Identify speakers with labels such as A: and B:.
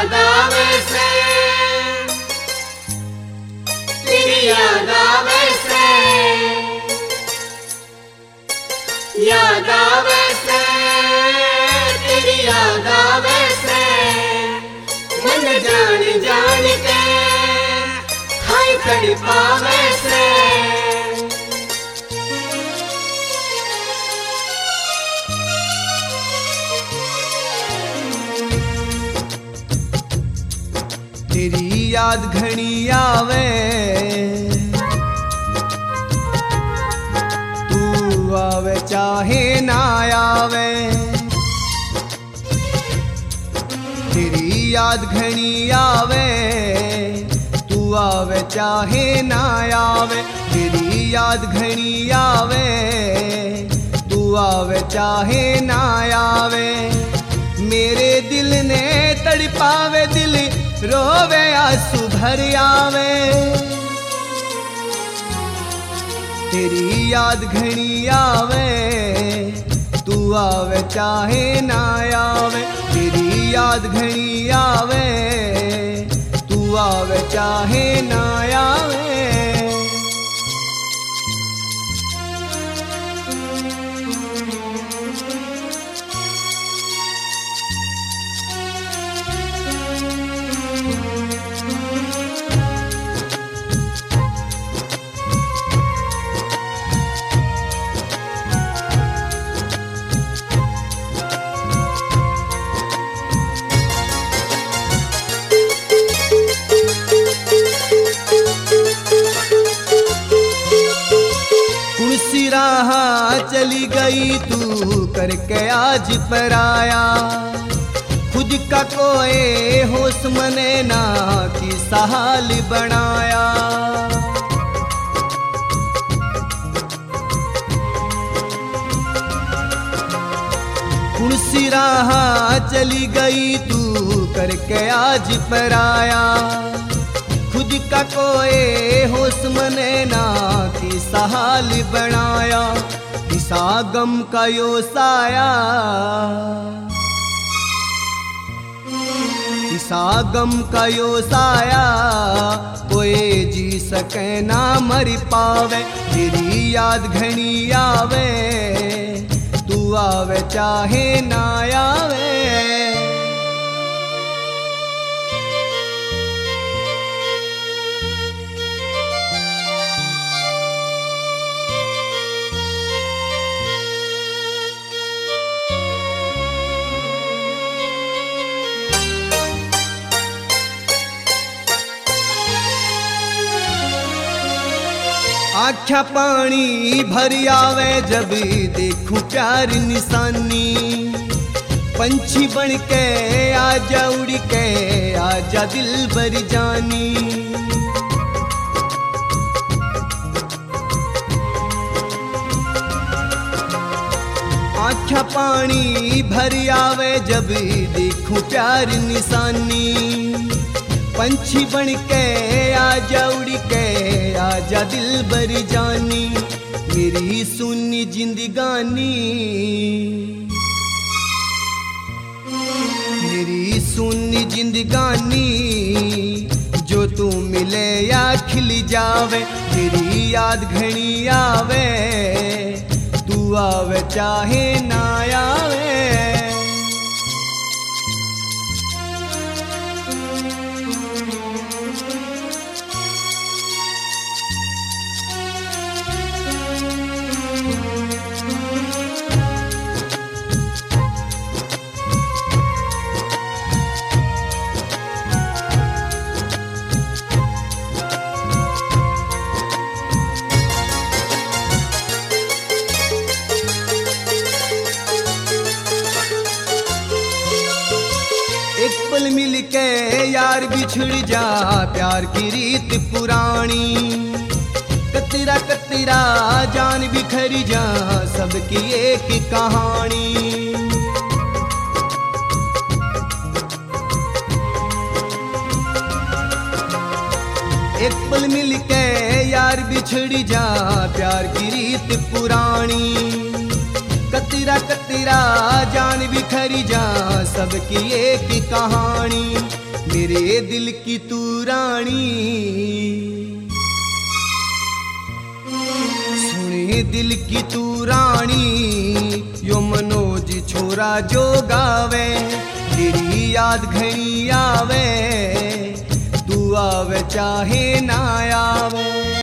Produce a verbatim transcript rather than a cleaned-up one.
A: याद आवे से, तेरी याद आवे से, याद आवे से, तेरी याद आवे से, मन जान जान के हाय तड़पावे से।
B: तेरी याद घनी आवे, तू आवे चाहे ना आवे। तेरी याद घनी आवे, तू आवे चाहे ना आवे। तेरी याद घनी आवे, तू आवे चाहे ना आवे। मेरे दिल ने तड़पावे, दिल रोवे आंसू भर आवे। तेरी याद घनी आवे, तू आवे चाहे ना आवे। तेरी याद घनी आवे, तू आवे चाहे ना आवे। राह चली गई तू करके आज पर आया। खुद का कोई होश मने ना कि सहाल बनाया। कुर्सी राह चली गई तू करके आज पर आया। खुद का कोई होश मने ना कि सहाल बनाया। किसा गम का यो साया, किसा गम का यो साया, कोई जी सके ना मर पावे। तेरी याद घनी आवे, तू आवे चाहे ना आवे। आँखा पानी भर आवे जब देखूं प्यार निशानी। पंछी बन के आजा उड़ के आजा दिल भर जानी। आँखा पानी भर आवे जब देखूं प्यार निशानी। पंछी बन के आजा उड़ के आजा दिल भर जानी। मेरी सुनी जिंदगानी, मेरी सुनी जिंदगानी, जो तू मिले या खिल जावे। तेरी याद घनी आवे, तू आवे चाहे ना आवे। एक पल मिल के यार बिछड़ जा, प्यार की रीत पुरानी। कतरा कतरा जान बिखर जा, सबकी एक कहानी। एक पल मिल के यार बिछड़ जा, प्यार की रीत पुरानी। कतरा कतरा जान बिखर जा, सबकी एक कहानी। मेरे दिल की तू रानी। सुने दिल की तू रानी यो मनोज छोरा जो गावे, तेरी याद घनी आवे, तू आवे चाहे ना आवे।